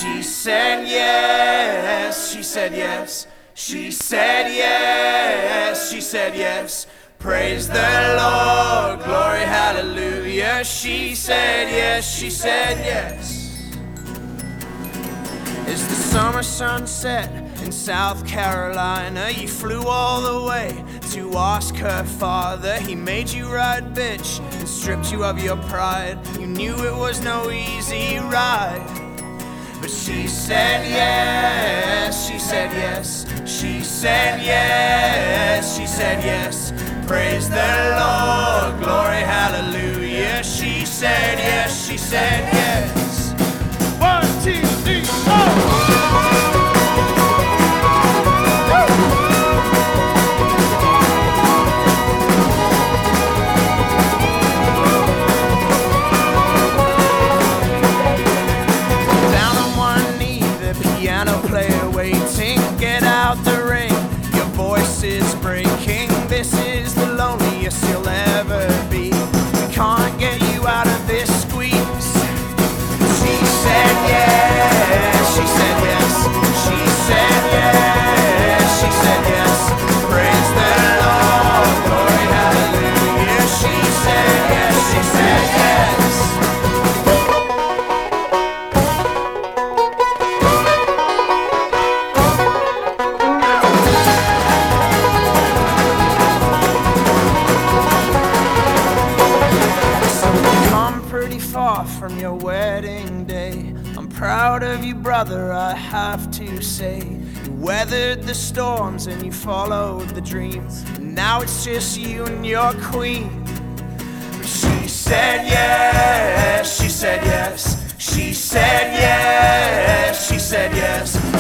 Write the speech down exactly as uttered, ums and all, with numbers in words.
She said yes, she said yes, she said yes, she said yes. Praise the Lord, glory, hallelujah. She said yes, she said yes. As the summer sunset in South Carolina, you flew all the way to ask her father. He made you ride, bitch, and stripped you of your pride. You knew it was no easy ride, but she said yes, she said yes, she said yes, she said yes. Praise the Lord, glory, hallelujah. She said yes, she said yes. One, two, three, four. Down on one knee, the piano player waiting. Get out the ring, your voice is breaking. This is the loneliest you'll ever be. We can't get you out of this squeeze. She said yes, she said yes, she said yes, she said yes. Praise the Lord, glory, hallelujah. She said yes, she said yes. Far from your wedding day, I'm proud of you, brother, I have to say. You weathered the storms and you followed the dreams, and now it's just you and your queen. But she said yes, she said yes, she said yes, she said yes.